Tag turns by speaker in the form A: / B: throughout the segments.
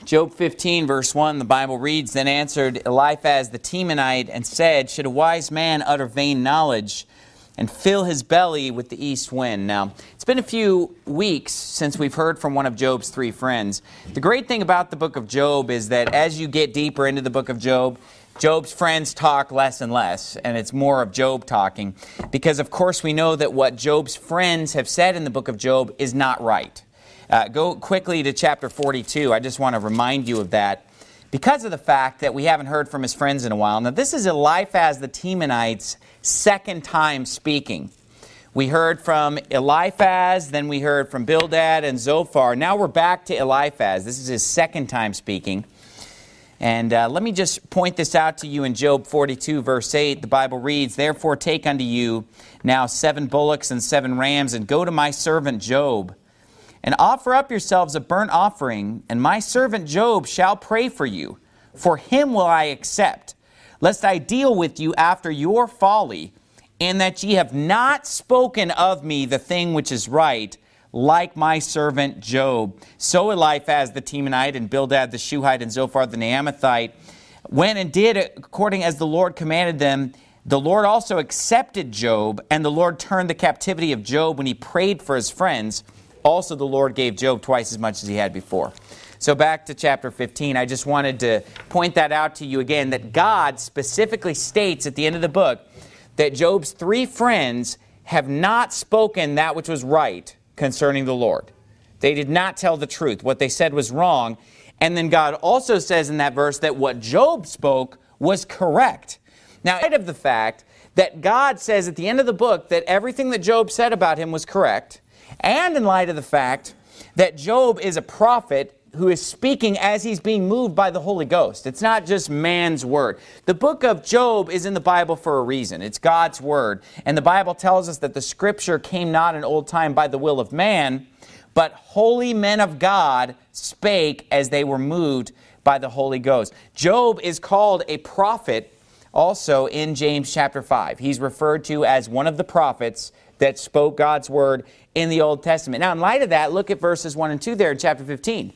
A: Job 15, verse 1, the Bible reads, "Then answered Eliphaz the Temanite and said, Should a wise man utter vain knowledge and fill his belly with the east wind?" Now, it's been a few weeks since we've heard from one of Job's three friends. The great thing about the book of Job is that as you get deeper into the book of Job, Job's friends talk less and less, and it's more of Job talking. Because, of course, we know that what Job's friends have said in the book of Job is not right. Go quickly to chapter 42. I just want to remind you of that because of the fact that we haven't heard from his friends in a while. Now, this is Eliphaz the Temanite's second time speaking. We heard from Eliphaz, then we heard from Bildad and Zophar. Now we're back to Eliphaz. This is his second time speaking. And let me just point this out to you in Job 42, verse 8. The Bible reads, "Therefore take unto you now 7 bullocks and 7 rams, and go to my servant Job, and offer up yourselves a burnt offering, and my servant Job shall pray for you. For him will I accept, lest I deal with you after your folly, in that ye have not spoken of me the thing which is right, like my servant Job." So Eliphaz the Temanite and Bildad the Shuhite and Zophar the Naamathite went and did according as the Lord commanded them. The Lord also accepted Job, and the Lord turned the captivity of Job when he prayed for his friends. Also, the Lord gave Job twice as much as he had before. So back to chapter 15, I just wanted to point that out to you again, that God specifically states at the end of the book that Job's three friends have not spoken that which was right concerning the Lord. They did not tell the truth. What they said was wrong. And then God also says in that verse that what Job spoke was correct. Now, in light of the fact that God says at the end of the book that everything that Job said about him was correct, and in light of the fact that Job is a prophet who is speaking as he's being moved by the Holy Ghost. It's not just man's word. The book of Job is in the Bible for a reason. It's God's word. And the Bible tells us that the scripture came not in old time by the will of man, but holy men of God spake as they were moved by the Holy Ghost. Job is called a prophet also in James chapter 5. He's referred to as one of the prophets that spoke God's word in the Old Testament. Now, in light of that, look at verses 1 and 2 there in chapter 15.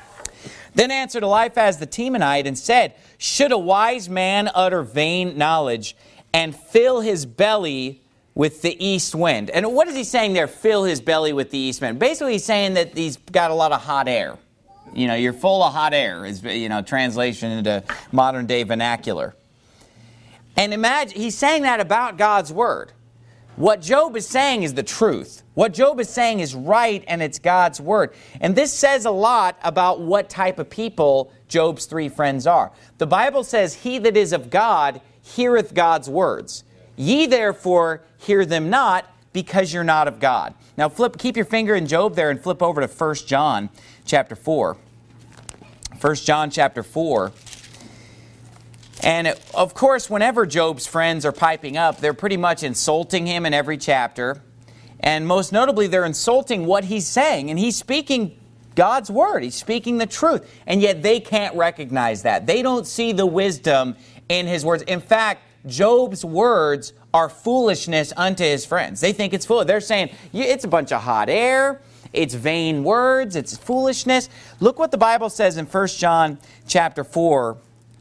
A: "Then answered Eliphaz the Temanite and said, Should a wise man utter vain knowledge and fill his belly with the east wind?" And what is he saying there, fill his belly with the east wind? Basically, he's saying that he's got a lot of hot air. You know, you're full of hot air is, translation into modern day vernacular. And imagine, he's saying that about God's word. What Job is saying is the truth. What Job is saying is right, and it's God's word. And this says a lot about what type of people Job's three friends are. The Bible says, "He that is of God heareth God's words. Ye therefore hear them not, because you're not of God." Now keep your finger in Job there and flip over to 1 John chapter 4. 1 John chapter 4. And of course, whenever Job's friends are piping up, they're pretty much insulting him in every chapter. And most notably, they're insulting what he's saying. And he's speaking God's word. He's speaking the truth. And yet they can't recognize that. They don't see the wisdom in his words. In fact, Job's words are foolishness unto his friends. They think it's foolish. They're saying, it's a bunch of hot air. It's vain words. It's foolishness. Look what the Bible says in 1 John chapter 4.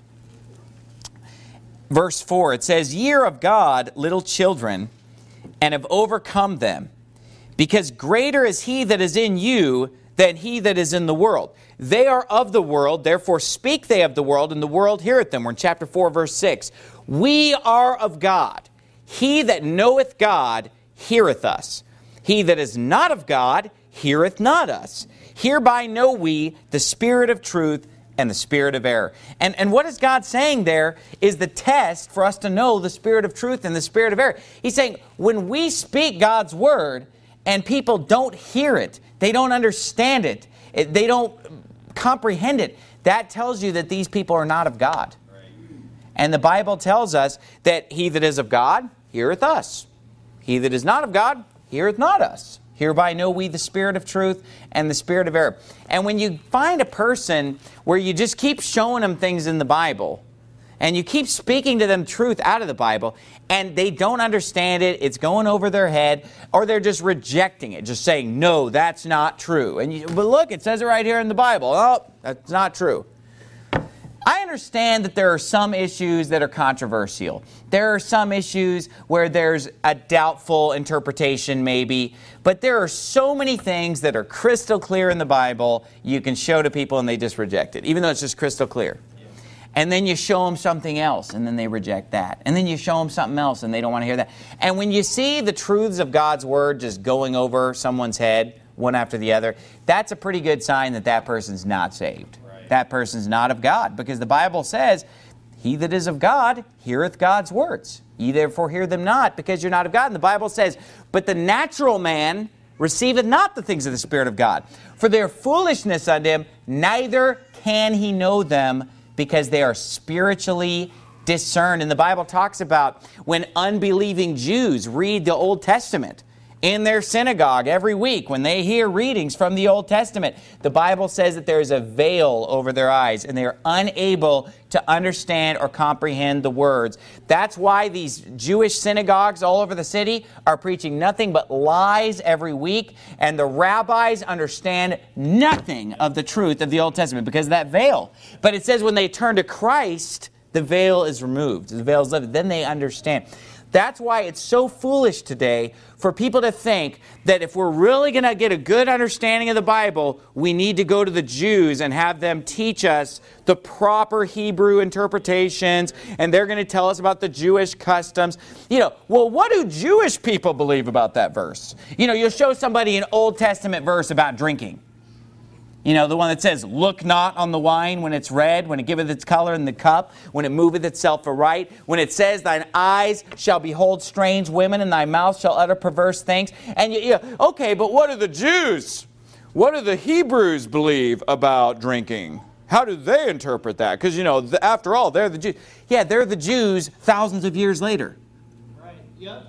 A: Verse 4, it says, "Ye are of God, little children, and have overcome them, because greater is he that is in you than he that is in the world. They are of the world, therefore speak they of the world, and the world heareth them." We're in chapter 4, verse 6. "We are of God. He that knoweth God heareth us. He that is not of God heareth not us. Hereby know we the spirit of truth and the spirit of error." And what is God saying there is the test for us to know the spirit of truth and the spirit of error. He's saying when we speak God's word and people don't hear it, they don't understand it, they don't comprehend it, that tells you that these people are not of God. And the Bible tells us that he that is of God heareth us. He that is not of God heareth not us. Hereby know we the spirit of truth and the spirit of error. And when you find a person where you just keep showing them things in the Bible, And you keep speaking to them truth out of the Bible, and they don't understand it. It's going over their head, or they're just rejecting it, just saying, no, that's not true. But look, it says it right here in the Bible. Oh, that's not true. I understand that there are some issues that are controversial. There are some issues where there's a doubtful interpretation maybe, but there are so many things that are crystal clear in the Bible you can show to people and they just reject it, even though it's just crystal clear. And then you show them something else, and then they reject that. And then you show them something else, and they don't want to hear that. And when you see the truths of God's Word just going over someone's head, one after the other, that's a pretty good sign that that person's not saved. Right. That person's not of God. Because the Bible says, he that is of God heareth God's words. Ye therefore hear them not, because you're not of God. And the Bible says, but the natural man receiveth not the things of the Spirit of God. For their foolishness unto him, neither can he know them, because they are spiritually discerned. And the Bible talks about when unbelieving Jews read the Old Testament in their synagogue every week, when they hear readings from the Old Testament, the Bible says that there is a veil over their eyes and they are unable to understand or comprehend the words. That's why these Jewish synagogues all over the city are preaching nothing but lies every week, and the rabbis understand nothing of the truth of the Old Testament because of that veil. But it says when they turn to Christ, the veil is removed. The veil is lifted. Then they understand. That's why it's so foolish today for people to think that if we're really going to get a good understanding of the Bible, we need to go to the Jews and have them teach us the proper Hebrew interpretations, and they're going to tell us about the Jewish customs. Well, what do Jewish people believe about that verse? You'll show somebody an Old Testament verse about drinking. The one that says, look not on the wine when it's red, when it giveth its color in the cup, when it moveth itself aright, when it says, thine eyes shall behold strange women, and thy mouth shall utter perverse things. And okay, but what do the Jews, what do the Hebrews believe about drinking? How do they interpret that? Because, after all, they're the Jews. Yeah, they're the Jews thousands of years later.
B: Right, yep.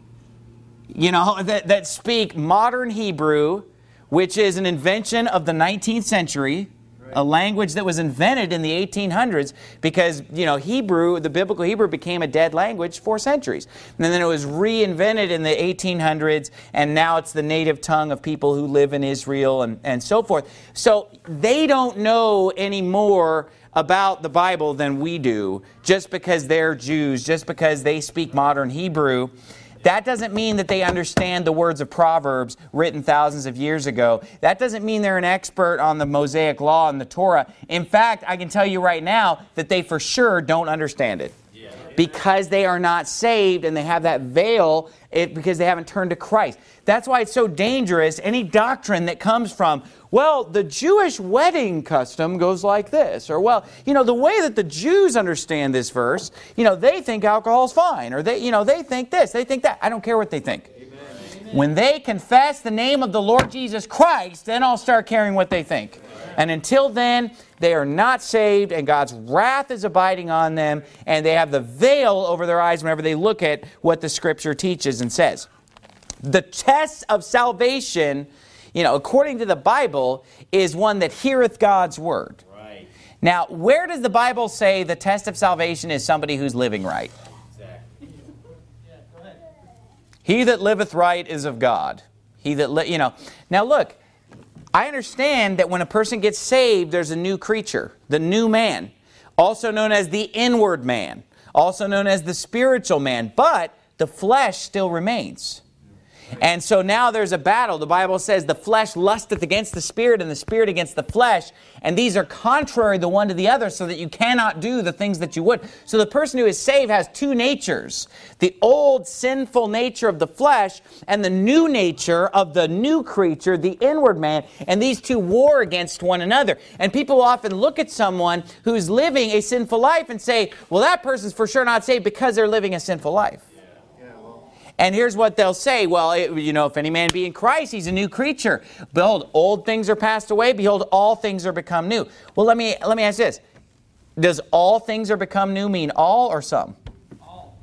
A: That speak modern Hebrew, which is an invention of the 19th century, right. A language that was invented in the 1800s because, Hebrew, the biblical Hebrew became a dead language for centuries. And then it was reinvented in the 1800s, and now it's the native tongue of people who live in Israel and so forth. So they don't know any more about the Bible than we do just because they're Jews, just because they speak modern Hebrew. That doesn't mean that they understand the words of Proverbs written thousands of years ago. That doesn't mean they're an expert on the Mosaic Law and the Torah. In fact, I can tell you right now that they for sure don't understand it. Because they are not saved and they have that veil because they haven't turned to Christ. That's why it's so dangerous. Any doctrine that comes from, well, the Jewish wedding custom goes like this. Or, well, the way that the Jews understand this verse, they think alcohol's fine. Or they think this, they think that. I don't care what they think. Amen. When they confess the name of the Lord Jesus Christ, then I'll start caring what they think. And until then, they are not saved, and God's wrath is abiding on them, and they have the veil over their eyes whenever they look at what the Scripture teaches and says. The test of salvation, according to the Bible, is one that heareth God's word. Right. Now, where does the Bible say the test of salvation is somebody who's living right? Exactly. Yeah, go ahead. He that liveth right is of God. He that Now look, I understand that when a person gets saved, there's a new creature, the new man, also known as the inward man, also known as the spiritual man, but the flesh still remains. And so now there's a battle. The Bible says the flesh lusteth against the spirit and the spirit against the flesh. And these are contrary the one to the other so that you cannot do the things that you would. So the person who is saved has two natures. The old sinful nature of the flesh and the new nature of the new creature, the inward man. And these two war against one another. And people often look at someone who's living a sinful life and say, well, that person's for sure not saved because they're living a sinful life. And here's what they'll say. Well, if any man be in Christ, he's a new creature. Behold, old things are passed away. Behold, all things are become new. Well, let me ask this. Does all things are become new mean all or some? All.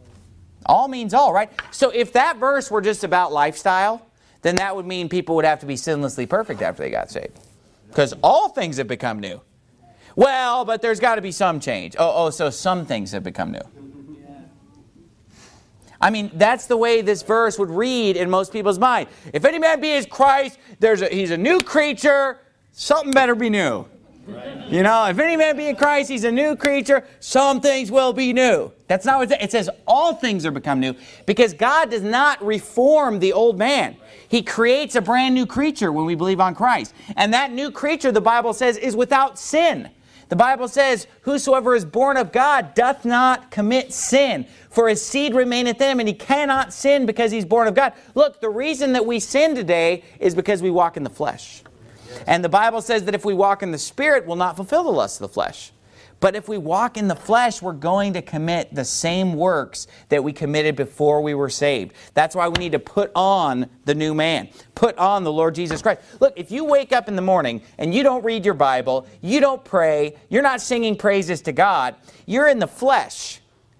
A: All means all, right? So if that verse were just about lifestyle, then that would mean people would have to be sinlessly perfect after they got saved. Because all things have become new. Well, but there's got to be some change. So some things have become new. I mean, that's the way this verse would read in most people's mind. If any man be in Christ, he's a new creature, something better be new. Right. You know, if any man be in Christ, he's a new creature, some things will be new. That's not what it says. All things are become new, because God does not reform the old man. He creates a brand new creature when we believe on Christ. And that new creature, the Bible says, is without sin. The Bible says, whosoever is born of God doth not commit sin, for his seed remaineth in him, and he cannot sin because he's born of God. Look, the reason that we sin today is because we walk in the flesh. And the Bible says that if we walk in the Spirit, we'll not fulfill the lust of the flesh. But if we walk in the flesh, we're going to commit the same works that we committed before we were saved. That's why we need to put on the new man. Put on the Lord Jesus Christ. Look, if you wake up in the morning and you don't read your Bible, you don't pray, you're not singing praises to God, you're in the flesh,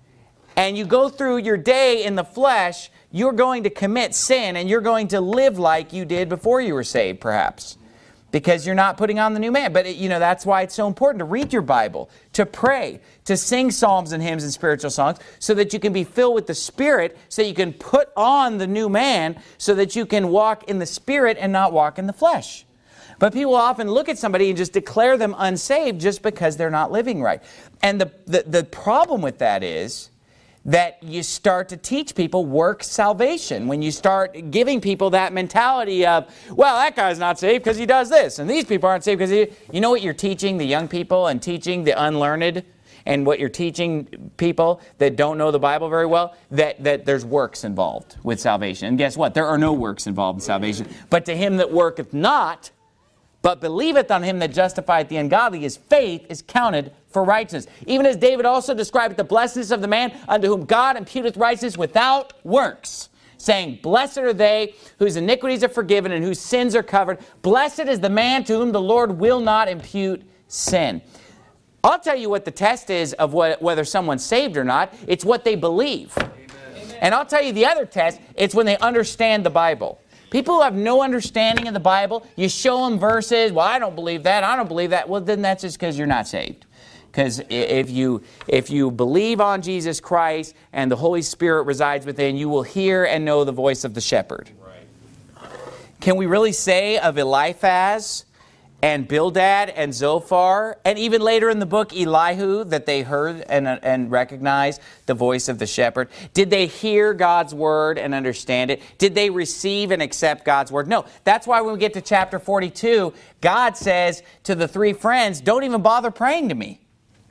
A: and you go through your day in the flesh, you're going to commit sin, and you're going to live like you did before you were saved, perhaps. Because you're not putting on the new man. But, that's why it's so important to read your Bible, to pray, to sing psalms and hymns and spiritual songs, so that you can be filled with the Spirit, so you can put on the new man, so that you can walk in the Spirit and not walk in the flesh. But people often look at somebody and just declare them unsaved just because they're not living right. And the problem with that is that you start to teach people work salvation. When you start giving people that mentality of, well, that guy's not saved because he does this, and these people aren't saved because he... You know what you're teaching the young people and teaching the unlearned, and what you're teaching people that don't know the Bible very well? That there's works involved with salvation. And guess what? There are no works involved in salvation. But to him that worketh not, but believeth on him that justifieth the ungodly, his faith is counted for righteousness. Even as David also described the blessedness of the man unto whom God imputeth righteousness without works, saying, blessed are they whose iniquities are forgiven and whose sins are covered. Blessed is the man to whom the Lord will not impute sin. I'll tell you what the test is of whether someone's saved or not. It's what they believe. Amen. And I'll tell you the other test, it's when they understand the Bible. People who have no understanding of the Bible, you show them verses, well, I don't believe that, I don't believe that. Well, then that's just because you're not saved. Because if you believe on Jesus Christ and the Holy Spirit resides within, you will hear and know the voice of the shepherd. Right. Can we really say of Eliphaz and Bildad and Zophar, and even later in the book Elihu, that they heard and recognized the voice of the shepherd? Did they hear God's word and understand it? Did they receive and accept God's word? No. That's why when we get to chapter 42, God says to the three friends, don't even bother praying to me.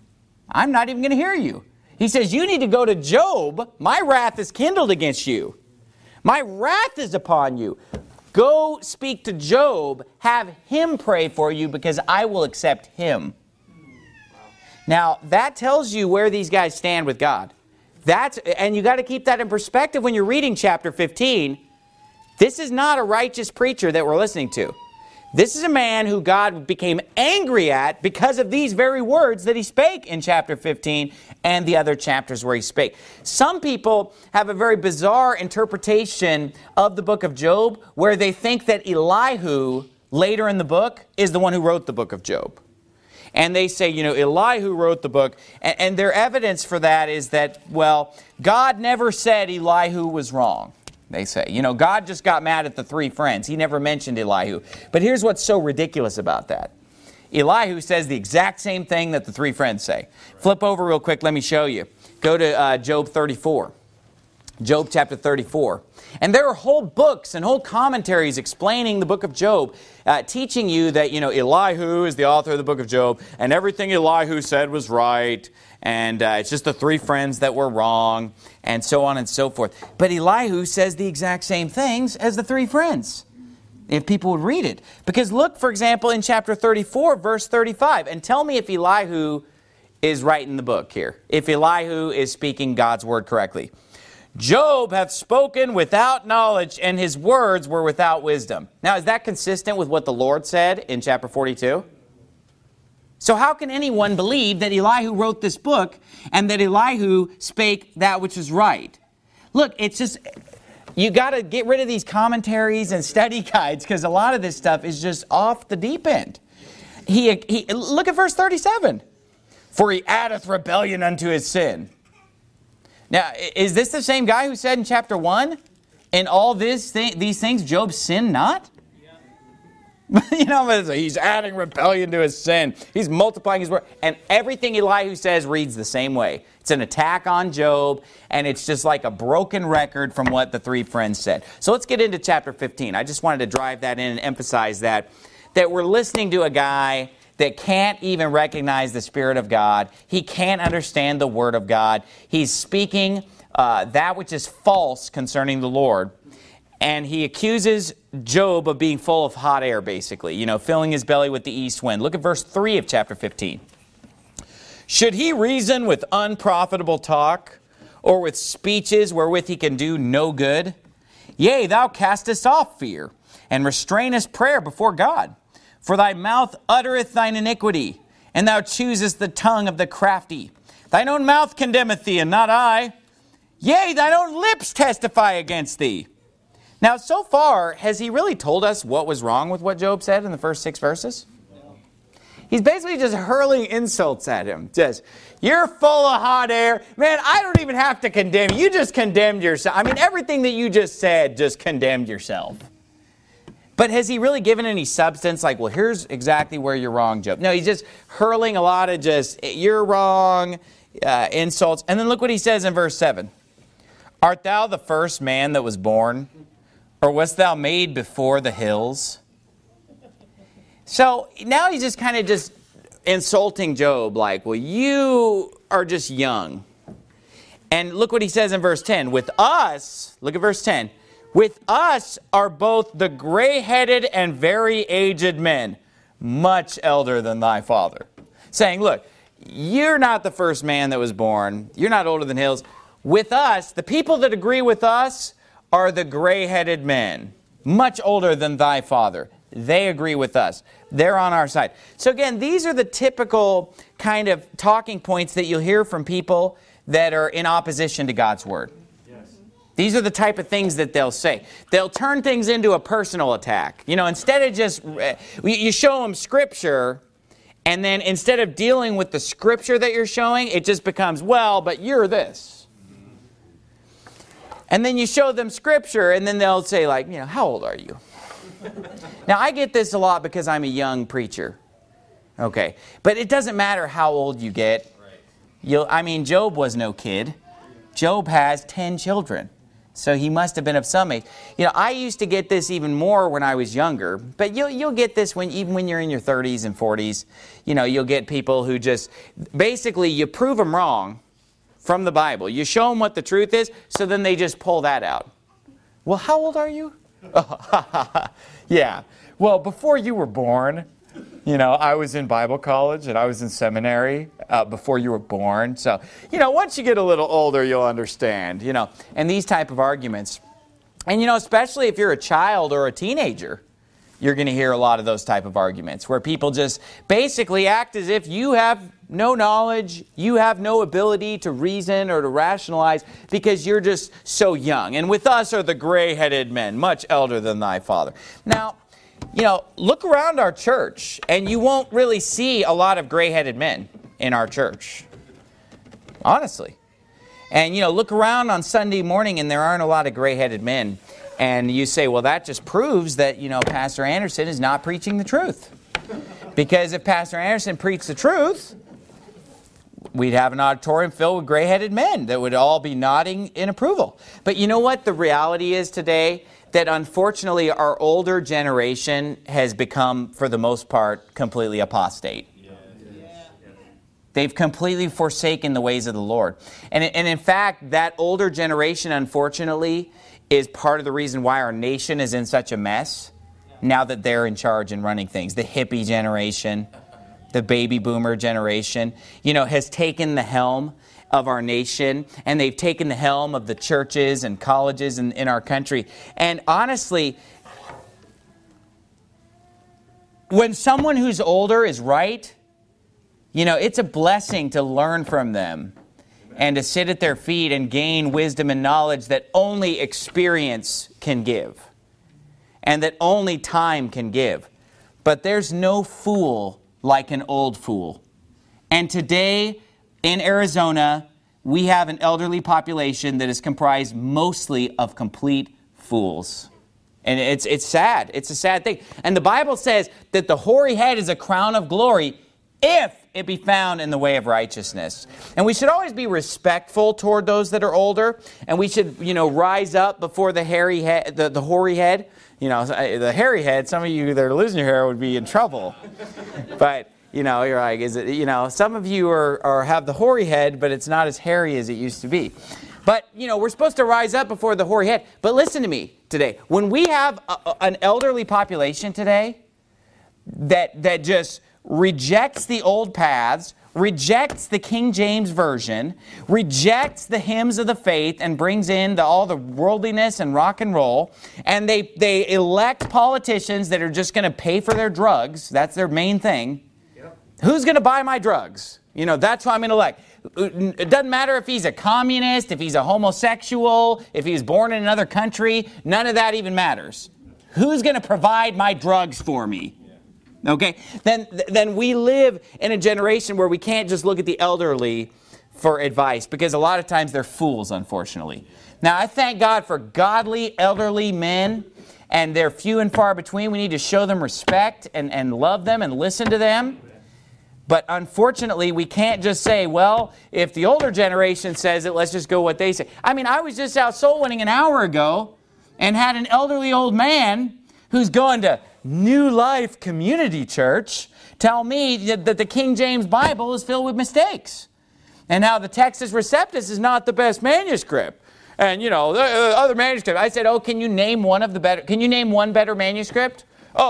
A: I'm not even going to hear you. He says, you need to go to Job. My wrath is kindled against you. My wrath is upon you. Go speak to Job, have him pray for you, because I will accept him. Now, that tells you where these guys stand with God. And you got to keep that in perspective when you're reading chapter 15. This is not a righteous preacher that we're listening to. This is a man who God became angry at because of these very words that he spake in chapter 15 and the other chapters where he spake. Some people have a very bizarre interpretation of the book of Job where they think that Elihu, later in the book, is the one who wrote the book of Job. And they say, Elihu wrote the book. And their evidence for that is that, well, God never said Elihu was wrong. They say, God just got mad at the three friends. He never mentioned Elihu. But here's what's so ridiculous about that. Elihu says the exact same thing that the three friends say. Flip over real quick. Let me show you. Go to Job 34. Job chapter 34. And there are whole books and whole commentaries explaining the book of Job, teaching you that, Elihu is the author of the book of Job, and everything Elihu said was right, and it's just the three friends that were wrong, and so on and so forth. But Elihu says the exact same things as the three friends, if people would read it. Because look, for example, in chapter 34, verse 35, and tell me if Elihu is right in the book here, if Elihu is speaking God's word correctly. Job hath spoken without knowledge, and his words were without wisdom. Now, is that consistent with what the Lord said in chapter 42? So how can anyone believe that Elihu wrote this book and that Elihu spake that which is right? Look, it's just, you got to get rid of these commentaries and study guides because a lot of this stuff is just off the deep end. He look at verse 37. For he addeth rebellion unto his sin. Now, is this the same guy who said in chapter 1, in all these things Job sinned not? He's adding rebellion to his sin. He's multiplying his word. And everything Elihu says reads the same way. It's an attack on Job, and it's just like a broken record from what the three friends said. So let's get into chapter 15. I just wanted to drive that in and emphasize that we're listening to a guy that can't even recognize the Spirit of God. He can't understand the Word of God. He's speaking that which is false concerning the Lord. And he accuses Job of being full of hot air, basically. Filling his belly with the east wind. Look at verse 3 of chapter 15. Should he reason with unprofitable talk, or with speeches wherewith he can do no good? Yea, thou castest off fear, and restrainest prayer before God. For thy mouth uttereth thine iniquity, and thou choosest the tongue of the crafty. Thine own mouth condemneth thee, and not I. Yea, thine own lips testify against thee. Now, so far, has he really told us what was wrong with what Job said in the first 6 verses? No. He's basically just hurling insults at him. Just, you're full of hot air. Man, I don't even have to condemn you. You just condemned yourself. I mean, everything that you just said just condemned yourself. But has he really given any substance? Like, well, here's exactly where you're wrong, Job. No, he's just hurling a lot of just, you're wrong, insults. And then look what he says in verse 7. Art thou the first man that was born? Or wast thou made before the hills? So now he's just kind of just insulting Job. Like, well, you are just young. And look what he says in verse 10. With us, look at verse 10. With us are both the gray-headed and very aged men, much elder than thy father. Saying, look, you're not the first man that was born. You're not older than hills. With us, the people that agree with us are the gray-headed men, much older than thy father. They agree with us. They're on our side. So again, these are the typical kind of talking points that you'll hear from people that are in opposition to God's word. These are the type of things that they'll say. They'll turn things into a personal attack. Instead of just, you show them Scripture, and then instead of dealing with the Scripture that you're showing, it just becomes, well, but you're this. And then you show them Scripture, and then they'll say, like, how old are you? Now, I get this a lot because I'm a young preacher. Okay. But it doesn't matter how old you get. Job was no kid. Job has 10 children. So he must have been of some age. I used to get this even more when I was younger. But you'll get this even when you're in your 30s and 40s. You'll get people who just, basically, you prove them wrong from the Bible. You show them what the truth is, so then they just pull that out. Well, how old are you? Yeah. Well, before you were born, I was in Bible college and I was in seminary before you were born. So, once you get a little older, you'll understand, and these type of arguments. And, especially if you're a child or a teenager, you're going to hear a lot of those type of arguments where people just basically act as if you have no knowledge, you have no ability to reason or to rationalize because you're just so young. And with us are the gray-headed men, much elder than thy father. Now, look around our church, and you won't really see a lot of gray-headed men in our church. Honestly. And, look around on Sunday morning, and there aren't a lot of gray-headed men. And you say, well, that just proves that, Pastor Anderson is not preaching the truth. Because if Pastor Anderson preached the truth, we'd have an auditorium filled with gray-headed men that would all be nodding in approval. But you know what the reality is today? That unfortunately our older generation has become, for the most part, completely apostate. They've completely forsaken the ways of the Lord. And in fact, that older generation, unfortunately, is part of the reason why our nation is in such a mess now that they're in charge and running things. The hippie generation, the baby boomer generation, has taken the helm of our nation, and they've taken the helm of the churches and colleges in our country. And honestly, when someone who's older is right, it's a blessing to learn from them and to sit at their feet and gain wisdom and knowledge that only experience can give and that only time can give. But there's no fool like an old fool. And today in Arizona, we have an elderly population that is comprised mostly of complete fools. And it's sad. It's a sad thing. And the Bible says that the hoary head is a crown of glory if it be found in the way of righteousness. And we should always be respectful toward those that are older. And we should, rise up before the hairy head, the hoary head. The hairy head, some of you that are losing your hair would be in trouble. But, you're like, is it, some of you have the hoary head, but it's not as hairy as it used to be. But, we're supposed to rise up before the hoary head. But listen to me today. When we have an elderly population today that just rejects the old paths, rejects the King James Version, rejects the hymns of the faith, and brings in all the worldliness and rock and roll, and they elect politicians that are just going to pay for their drugs. That's their main thing. Yep. Who's going to buy my drugs? That's who I'm going to elect. It doesn't matter if he's a communist, if he's a homosexual, if he's born in another country. None of that even matters. Who's going to provide my drugs for me? Okay? Then we live in a generation where we can't just look at the elderly for advice, because a lot of times they're fools, unfortunately. Now, I thank God for godly elderly men, and they're few and far between. We need to show them respect and love them and listen to them. But unfortunately, we can't just say, well, if the older generation says it, let's just go what they say. I mean, I was just out soul winning an hour ago and had an elderly old man who's going to New Life Community Church tell me that the King James Bible is filled with mistakes. And how the Textus Receptus is not the best manuscript. And, the other manuscript. I said, can you name one better manuscript?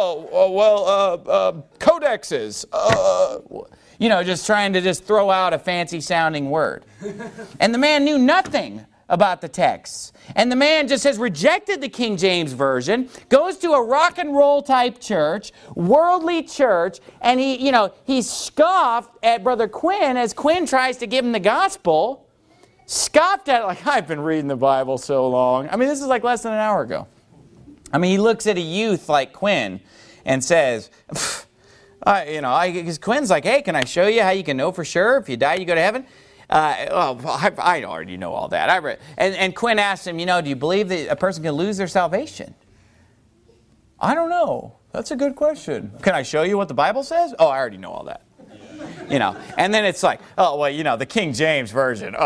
A: Codexes. Just trying to throw out a fancy sounding word. And the man knew nothing about the texts. And the man just has rejected the King James Version, goes to a rock and roll type church, worldly church, and he scoffed at Brother Quinn as Quinn tries to give him the gospel. Scoffed at it like, I've been reading the Bible so long. I mean, this is like less than an hour ago. I mean, he looks at a youth like Quinn and says, because Quinn's like, hey, can I show you how you can know for sure if you die, you go to heaven? I already know all that. And Quinn asked him, do you believe that a person can lose their salvation? I don't know. That's a good question. Can I show you what the Bible says? Oh, I already know all that. And then it's like, the King James Version.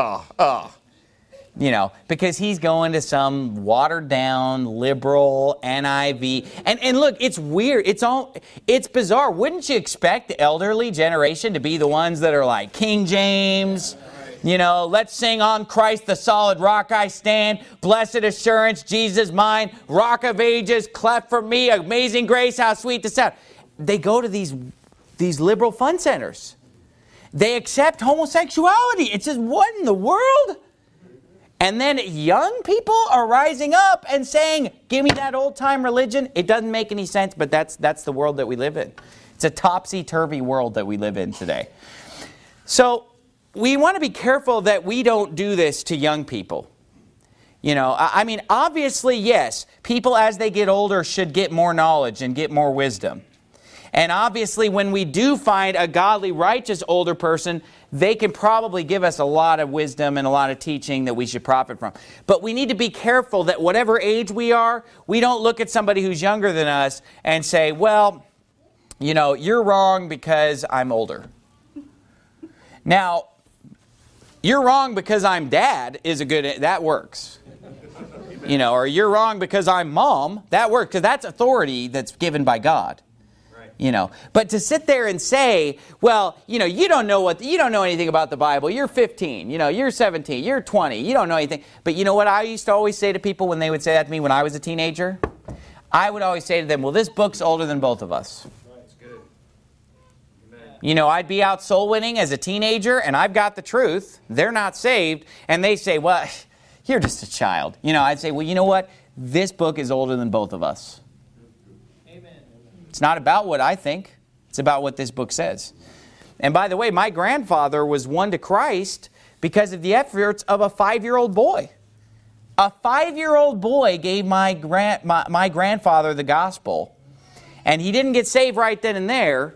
A: Because he's going to some watered-down, liberal, NIV. And look, it's weird. It's bizarre. Wouldn't you expect the elderly generation to be the ones that are like, King James, let's sing On Christ the solid rock I stand, blessed assurance, Jesus mine, rock of ages, cleft for me, amazing grace, how sweet the sound. They go to these liberal fun centers. They accept homosexuality. It's just, what in the world? And then young people are rising up and saying, give me that old-time religion. It doesn't make any sense, but that's the world that we live in. It's a topsy-turvy world that we live in today. So we want to be careful that we don't do this to young people. Obviously, yes, people as they get older should get more knowledge and get more wisdom. And obviously, when we do find a godly, righteous older person, they can probably give us a lot of wisdom and a lot of teaching that we should profit from. But we need to be careful that whatever age we are, we don't look at somebody who's younger than us and say, well, you're wrong because I'm older. Now, you're wrong because I'm dad that works. Or you're wrong because I'm mom, that works, because that's authority that's given by God. But to sit there and say, well, you don't know anything about the Bible. You're 15, you're 17, you're 20, you don't know anything. But you know what I used to always say to people when they would say that to me when I was a teenager? I would always say to them, well, this book's older than both of us.
B: That's good. Amen.
A: I'd be out soul winning as a teenager and I've got the truth. They're not saved. And they say, well, you're just a child. I'd say, well, you know what? This book is older than both of us. It's not about what I think. It's about what this book says. And by the way, my grandfather was won to Christ because of the efforts of a 5-year-old boy. A 5-year-old boy gave my grandfather the gospel. And he didn't get saved right then and there,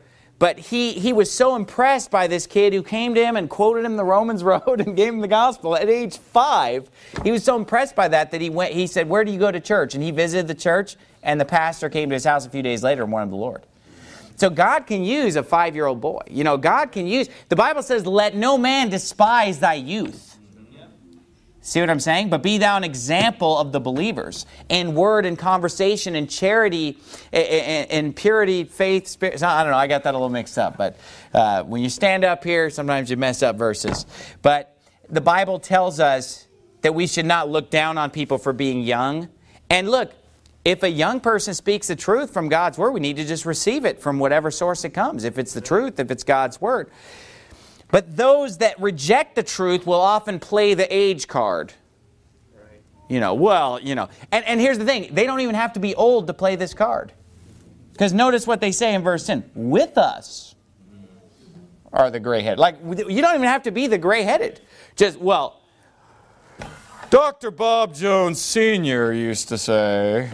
A: But he was so impressed by this kid who came to him and quoted him the Romans Road and gave him the gospel at age 5. He was so impressed by that he said, where do you go to church? And he visited the church, and the pastor came to his house a few days later and won him the Lord. So God can use a 5-year-old boy. God can use, the Bible says, let no man despise thy youth. See what I'm saying? But be thou an example of the believers in word and conversation and charity and purity, faith, spirit. I don't know, I got that a little mixed up. But when you stand up here, sometimes you mess up verses. But the Bible tells us that we should not look down on people for being young. And look, if a young person speaks the truth from God's word, we need to just receive it from whatever source it comes. If it's the truth, if it's God's word. But those that reject the truth will often play the age card. Right. And here's the thing. They don't even have to be old to play this card. Because notice what they say in verse 10. With us are the gray-headed. Like, you don't even have to be the gray-headed. Just, Dr. Bob Jones Sr. used to say,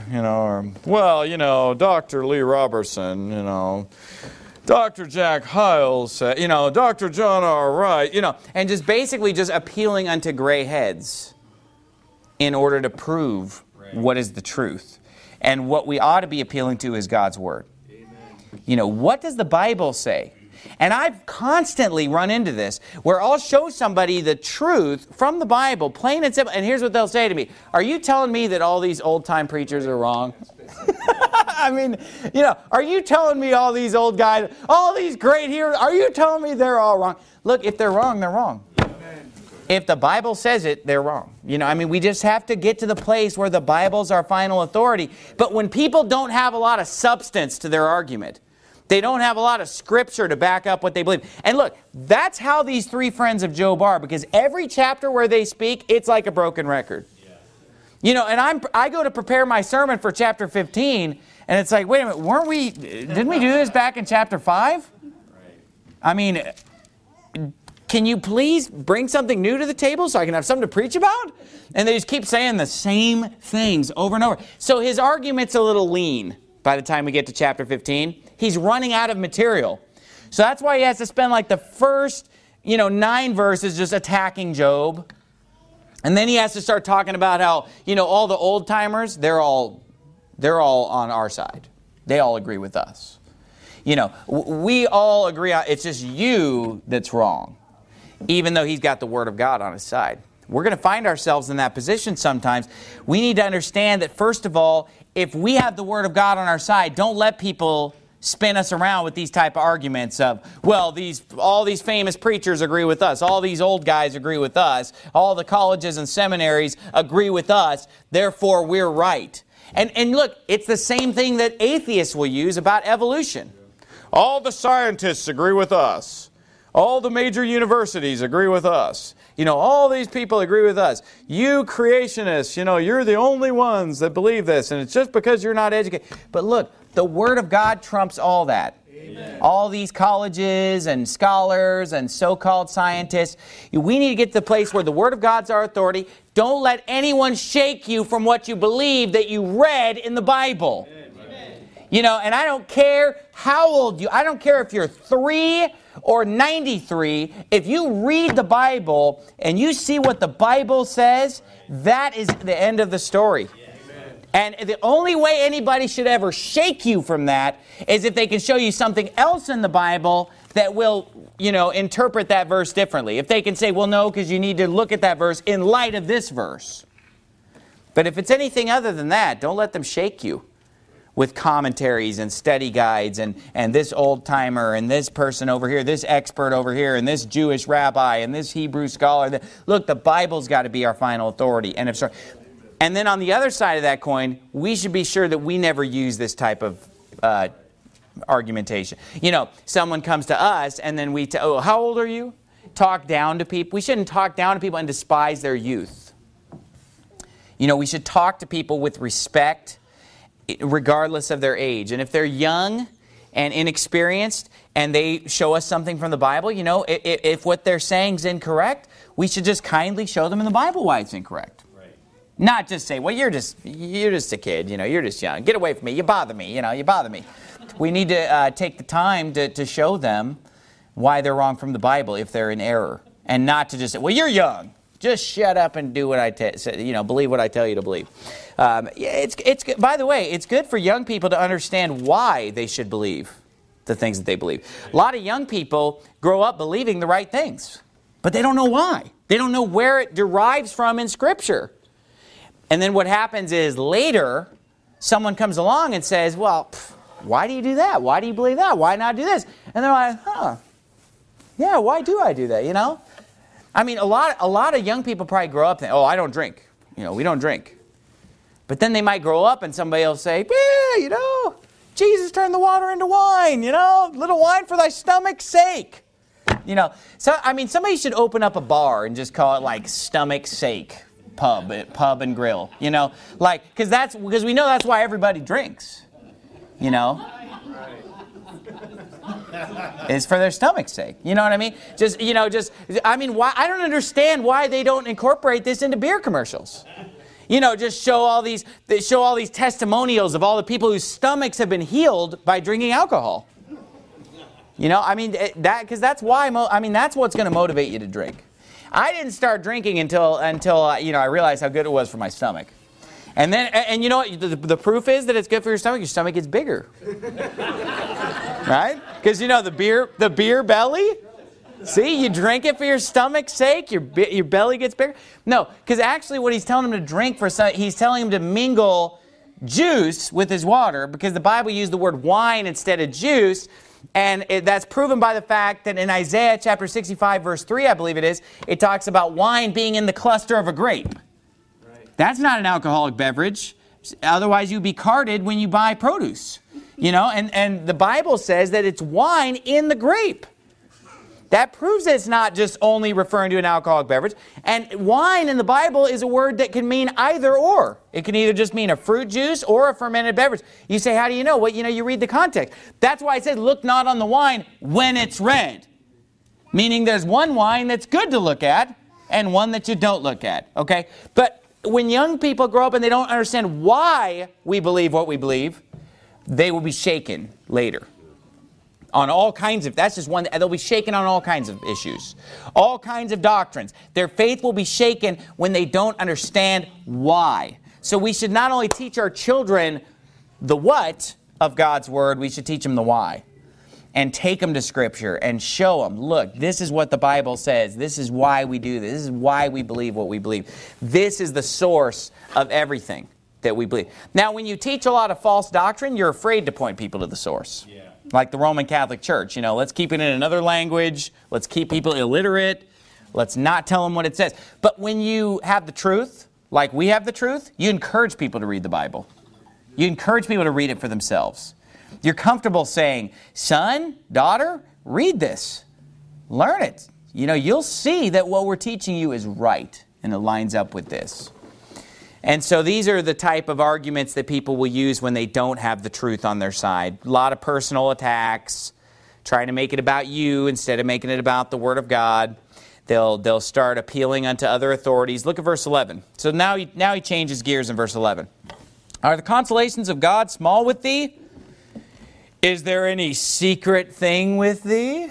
A: Dr. Lee Robertson, Dr. Jack Hiles said, Dr. John R. Wright, and just basically just appealing unto gray heads in order to prove what is the truth. And what we ought to be appealing to is God's Word. Amen. What does the Bible say? And I've constantly run into this, where I'll show somebody the truth from the Bible, plain and simple, and here's what they'll say to me. Are you telling me that all these old-time preachers are wrong? Are you telling me all these old guys, all these great heroes, are you telling me they're all wrong? Look, if they're wrong, they're wrong. Amen. If the Bible says it, they're wrong. We just have to get to the place where the Bible's our final authority. But when people don't have a lot of substance to their argument, they don't have a lot of scripture to back up what they believe. And look, that's how these 3 friends of Job are, because every chapter where they speak, it's like a broken record. Yeah. And I go to prepare my sermon for chapter 15, and it's like, wait a minute, didn't we do this back in chapter 5? Right. Can you please bring something new to the table so I can have something to preach about? And they just keep saying the same things over and over. So his argument's a little lean by the time we get to chapter 15. He's running out of material. So that's why he has to spend like the first, 9 verses just attacking Job. And then he has to start talking about how, all the old timers, they're all on our side. They all agree with us. We all agree on, it's just you that's wrong. Even though he's got the Word of God on his side. We're going to find ourselves in that position sometimes. We need to understand that, first of all, if we have the Word of God on our side, don't let people spin us around with these type of arguments of, all these famous preachers agree with us, all these old guys agree with us, all the colleges and seminaries agree with us, therefore we're right. And look, it's the same thing that atheists will use about evolution. All the scientists agree with us. All the major universities agree with us. All these people agree with us. You creationists, you're the only ones that believe this, and it's just because you're not educated. But look, the Word of God trumps all that. Amen. All these colleges and scholars and so-called scientists. We need to get to the place where the Word of God's our authority. Don't let anyone shake you from what you believe that you read in the Bible. Amen. And I don't care how old I don't care if you're 3 or 93, if you read the Bible and you see what the Bible says, that is the end of the story. And the only way anybody should ever shake you from that is if they can show you something else in the Bible that will, interpret that verse differently. If they can say, well, no, because you need to look at that verse in light of this verse. But if it's anything other than that, don't let them shake you with commentaries and study guides and this old-timer and this person over here, this expert over here, and this Jewish rabbi and this Hebrew scholar. Look, the Bible's got to be our final authority. And then on the other side of that coin, we should be sure that we never use this type of argumentation. Someone comes to us and then we how old are you? Talk down to people. We shouldn't talk down to people and despise their youth. We should talk to people with respect, regardless of their age. And if they're young and inexperienced and they show us something from the Bible, if what they're saying is incorrect, we should just kindly show them in the Bible why it's incorrect. Right. Not just say, well, you're just a kid, you're just young. Get away from me. You bother me, you bother me. We need to take the time to show them why they're wrong from the Bible if they're in error. And not to just say, well, you're young. Just shut up and do what I say. Believe what I tell you to believe. It's by the way, it's good for young people to understand why they should believe the things that they believe. A lot of young people grow up believing the right things, but they don't know why. They don't know where it derives from in Scripture. And then what happens is later, someone comes along and says, well, why do you do that? Why do you believe that? Why not do this? And they're like, yeah, why do I do that, I mean, a lot of young people probably grow up thinking, oh, I don't drink. We don't drink. But then they might grow up and somebody will say, yeah, Jesus turned the water into wine, little wine for thy stomach's sake. So, I mean, somebody should open up a bar and just call it like Stomach's Sake Pub and Grill, because we know that's why everybody drinks, It's for their stomach's sake. You know what I mean? Why I don't understand why they don't incorporate this into beer commercials. Just show all these testimonials of all the people whose stomachs have been healed by drinking alcohol. Because that's why. That's what's going to motivate you to drink. I didn't start drinking until I realized how good it was for my stomach. And then, you know what? The proof is that it's good for your stomach. Your stomach gets bigger, right? Because the beer belly. See, you drink it for your stomach's sake. Your belly gets bigger. No, because actually, what he's telling him to drink he's telling him to mingle juice with his water, because the Bible used the word wine instead of juice. And that's proven by the fact that in Isaiah chapter 65, verse 3, I believe it is, it talks about wine being in the cluster of a grape. Right. That's not an alcoholic beverage. Otherwise, you'd be carded when you buy produce. And the Bible says that it's wine in the grape. That proves that it's not just only referring to an alcoholic beverage. And wine in the Bible is a word that can mean either or. It can either just mean a fruit juice or a fermented beverage. You say, how do you know? Well, you read the context. That's why it says, look not on the wine when it's red. Meaning there's one wine that's good to look at and one that you don't look at. Okay? But when young people grow up and they don't understand why we believe what we believe, they will be shaken later. On all kinds of, that's just one, they'll be shaken on all kinds of issues. All kinds of doctrines. Their faith will be shaken when they don't understand why. So we should not only teach our children the what of God's Word, we should teach them the why. And take them to Scripture and show them, look, this is what the Bible says. This is why we do this. This is why we believe what we believe. This is the source of everything that we believe. Now, when you teach a lot of false doctrine, you're afraid to point people to the source. Yeah. Like the Roman Catholic Church, let's keep it in another language. Let's keep people illiterate. Let's not tell them what it says. But when you have the truth, like we have the truth, you encourage people to read the Bible. You encourage people to read it for themselves. You're comfortable saying, son, daughter, read this. Learn it. You'll see that what we're teaching you is right, and it lines up with this. And so these are the type of arguments that people will use when they don't have the truth on their side. A lot of personal attacks, trying to make it about you instead of making it about the Word of God. They'll start appealing unto other authorities. Look at verse 11. So now he changes gears in verse 11. Are the consolations of God small with thee? Is there any secret thing with thee?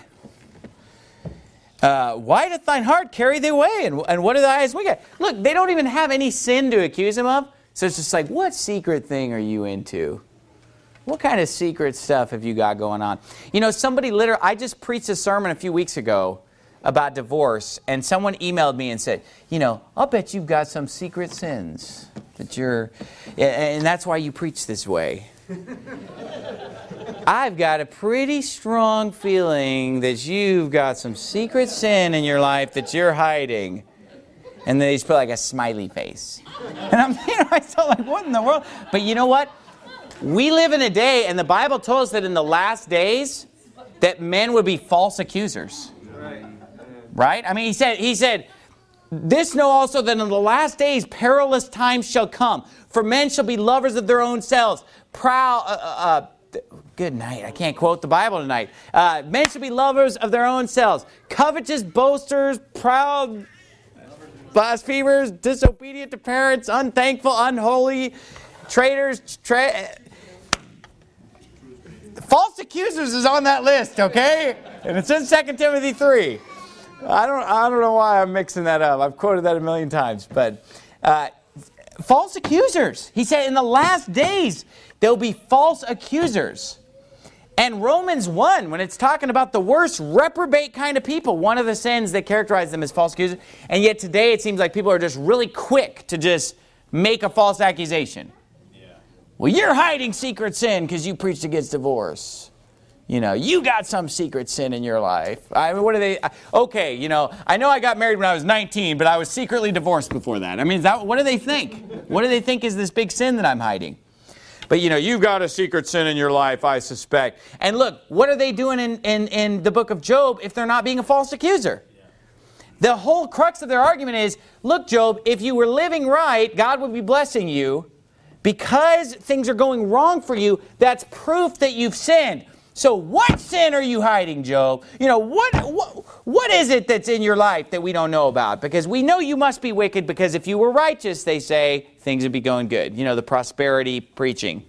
A: Why doth thine heart carry thee away? And what are thy eyes look at? Look, they don't even have any sin to accuse him of. So it's just like, what secret thing are you into? What kind of secret stuff have you got going on? Somebody I just preached a sermon a few weeks ago about divorce, and someone emailed me and said, I'll bet you've got some secret sins and that's why you preach this way. I've got a pretty strong feeling that you've got some secret sin in your life that you're hiding. And then they just put like a smiley face. And I felt like, what in the world? But you know what? We live in a day, and the Bible told us that in the last days, that men would be false accusers. Right? He said, this know also that in the last days perilous times shall come. For men shall be lovers of their own selves, proud... good night. I can't quote the Bible tonight. Men should be lovers of their own selves, covetous, boasters, proud, blasphemers, disobedient to parents, unthankful, unholy, traitors, False accusers is on that list, okay? And it's in 2 Timothy 3. I don't know why I'm mixing that up. I've quoted that a million times. But false accusers. He said in the last days, there'll be false accusers. And Romans 1, when it's talking about the worst reprobate kind of people, one of the sins that characterize them as false accusers. And yet today it seems like people are just really quick to just make a false accusation. Well, you're hiding secret sin because you preached against divorce. You know, you got some secret sin in your life. I mean, what are they? Okay, you know, I know I got married when I was 19, but I was secretly divorced before that. I mean, what do they think? What do they think is this big sin that I'm hiding? But, you know, you've got a secret sin in your life, I suspect. And look, what are they doing in the book of Job if they're not being a false accuser? The whole crux of their argument is, look, Job, if you were living right, God would be blessing you. Because things are going wrong for you, that's proof that you've sinned. So what sin are you hiding, Job? You know, what is it that's in your life that we don't know about? Because we know you must be wicked, because if you were righteous, they say, things would be going good. You know, the prosperity preaching.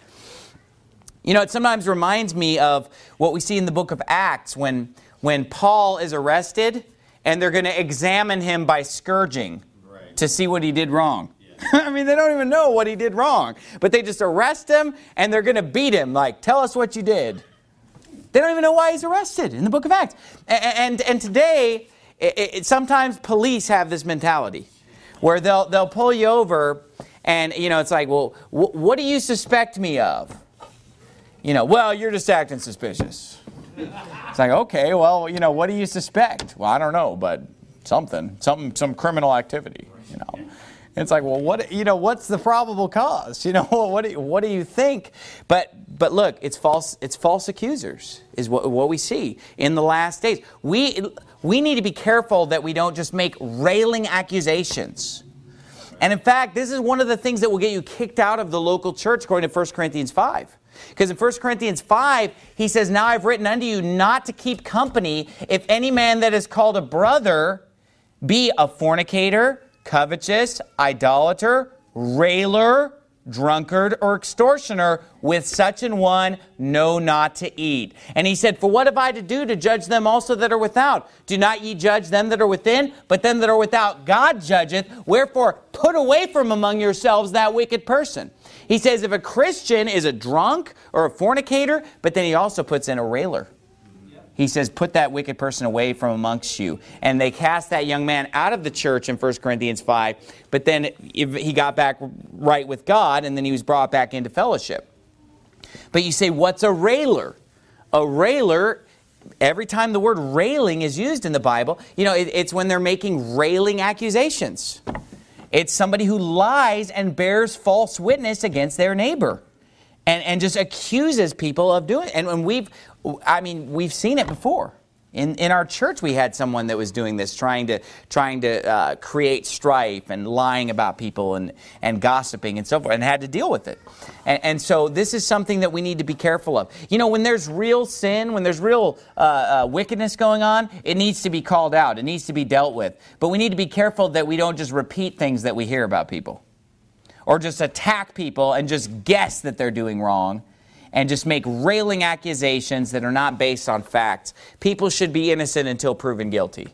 A: You know, it sometimes reminds me of what we see in the book of Acts when Paul is arrested and they're going to examine him by scourging to see what he did wrong. I mean, they don't even know what he did wrong. But they just arrest him, and they're going to beat him. Like, tell us what you did. They don't even know why he's arrested in the book of Acts. And today, sometimes police have this mentality where they'll pull you over, and, you know, it's like, well, what do you suspect me of? You know, well, you're just acting suspicious. It's like, okay, well, you know, what do you suspect? Well, I don't know, but some criminal activity, you know. It's like, well, what's the probable cause? You know, what do you think? But look, it's false accusers is what we see in the last days. We need to be careful that we don't just make railing accusations. And in fact, this is one of the things that will get you kicked out of the local church, according to 1 Corinthians 5. Because in 1 Corinthians 5, he says, now I've written unto you not to keep company if any man that is called a brother be a fornicator, covetous, idolater, railer, drunkard, or extortioner, with such an one know not to eat. And he said, for what have I to do to judge them also that are without? Do not ye judge them that are within, but them that are without God judgeth. Wherefore put away from among yourselves that wicked person. He says if a Christian is a drunk or a fornicator, but then he also puts in a railer. He says, put that wicked person away from amongst you. And they cast that young man out of the church in 1 Corinthians 5. But then he got back right with God, and then he was brought back into fellowship. But you say, what's a railer? A railer, every time the word railing is used in the Bible, you know, it's when they're making railing accusations. It's somebody who lies and bears false witness against their neighbor. And just accuses people of doing it. And we've seen it before. In our church, we had someone that was doing this, trying to create strife and lying about people and gossiping and so forth, and had to deal with it. And so this is something that we need to be careful of. You know, when there's real sin, when there's real wickedness going on, it needs to be called out. It needs to be dealt with. But we need to be careful that we don't just repeat things that we hear about people. Or just attack people and just guess that they're doing wrong and just make railing accusations that are not based on facts. People should be innocent until proven guilty.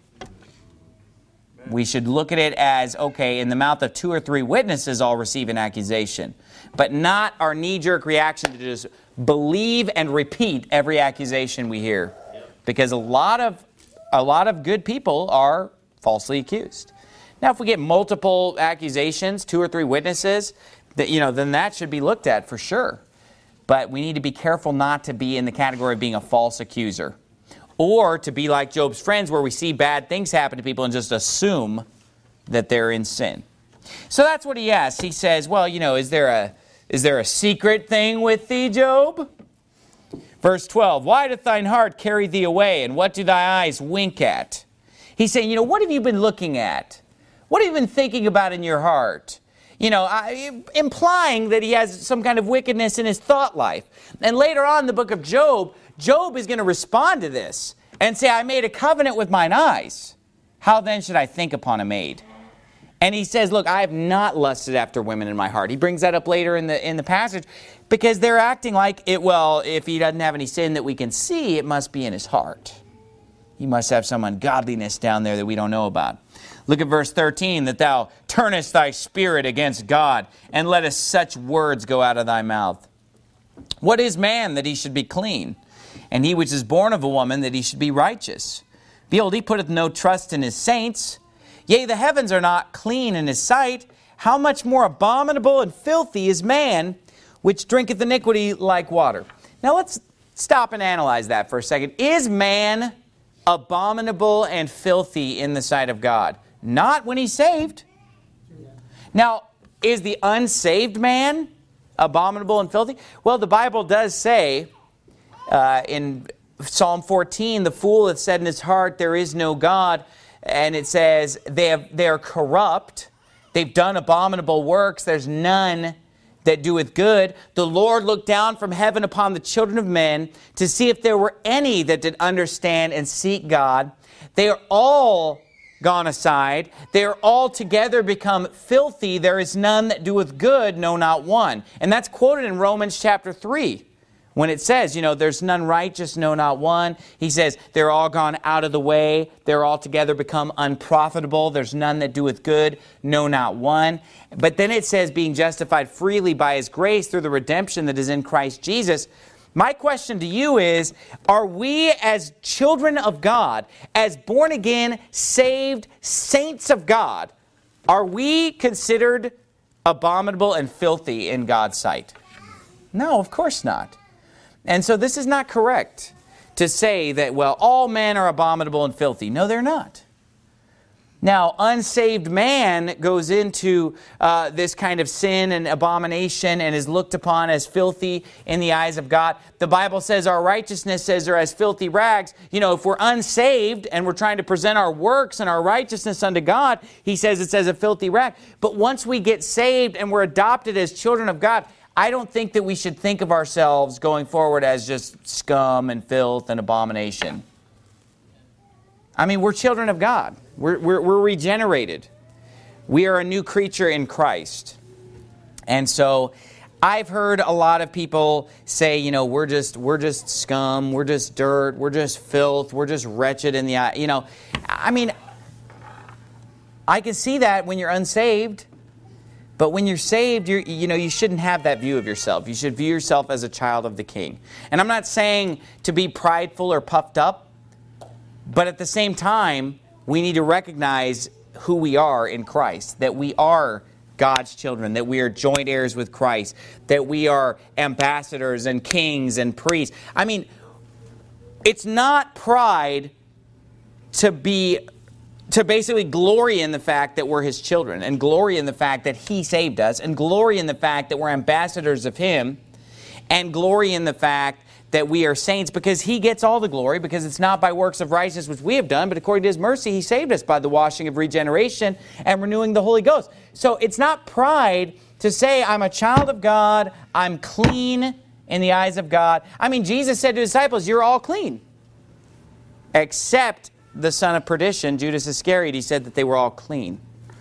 A: We should look at it as, okay, in the mouth of 2 or 3 witnesses, I'll receive an accusation. But not our knee-jerk reaction to just believe and repeat every accusation we hear. Because a lot of good people are falsely accused. Now, if we get multiple accusations, 2 or 3 witnesses, then that should be looked at for sure. But we need to be careful not to be in the category of being a false accuser. Or to be like Job's friends, where we see bad things happen to people and just assume that they're in sin. So that's what he asks. He says, well, you know, is there a secret thing with thee, Job? Verse 12, why doth thine heart carry thee away, and what do thy eyes wink at? He's saying, you know, what have you been looking at? What have you been thinking about in your heart? You know, implying that he has some kind of wickedness in his thought life. And later on in the book of Job, Job is going to respond to this and say, I made a covenant with mine eyes. How then should I think upon a maid? And he says, look, I have not lusted after women in my heart. He brings that up later in the passage because they're acting like, if he doesn't have any sin that we can see, it must be in his heart. He must have some ungodliness down there that we don't know about. Look at verse 13, that thou turnest thy spirit against God, and lettest such words go out of thy mouth. What is man that he should be clean? And he which is born of a woman that he should be righteous? Behold, he putteth no trust in his saints. Yea, the heavens are not clean in his sight. How much more abominable and filthy is man, which drinketh iniquity like water? Now let's stop and analyze that for a second. Is man abominable and filthy in the sight of God? Not when he's saved. Now, is the unsaved man abominable and filthy? Well, the Bible does say in Psalm 14, the fool hath said in his heart, there is no God. And it says they are corrupt. They've done abominable works. There's none that doeth good. The Lord looked down from heaven upon the children of men to see if there were any that did understand and seek God. They are all gone aside. They are all together become filthy. There is none that doeth good, no, not one. And that's quoted in Romans chapter 3. When it says, there's none righteous, no, not one. He says, they're all gone out of the way. They're all together become unprofitable. There's none that doeth good, no, not one. But then it says, being justified freely by his grace through the redemption that is in Christ Jesus. My question to you is, are we as children of God, as born again, saved saints of God, are we considered abominable and filthy in God's sight? No, of course not. And so this is not correct to say that, all men are abominable and filthy. No, they're not. Now, unsaved man goes into this kind of sin and abomination and is looked upon as filthy in the eyes of God. The Bible says our righteousness says are as filthy rags. If we're unsaved and we're trying to present our works and our righteousness unto God, he says it's as a filthy rag. But once we get saved and we're adopted as children of God, I don't think that we should think of ourselves going forward as just scum and filth and abomination. I mean, we're children of God. We're regenerated. We are a new creature in Christ. And so I've heard a lot of people say, we're just scum, we're just dirt, we're just filth, we're just wretched in the eye. I can see that when you're unsaved. But when you're saved, you shouldn't have that view of yourself. You should view yourself as a child of the King. And I'm not saying to be prideful or puffed up, but at the same time, we need to recognize who we are in Christ, that we are God's children, that we are joint heirs with Christ, that we are ambassadors and kings and priests. I mean, it's not pride to basically glory in the fact that we're his children and glory in the fact that he saved us and glory in the fact that we're ambassadors of him and glory in the fact that we are saints because he gets all the glory because it's not by works of righteousness which we have done, but according to his mercy, he saved us by the washing of regeneration and renewing the Holy Ghost. So it's not pride to say I'm a child of God, I'm clean in the eyes of God. I mean, Jesus said to his disciples, you're all clean except the son of perdition, Judas Iscariot. He said that they were all clean.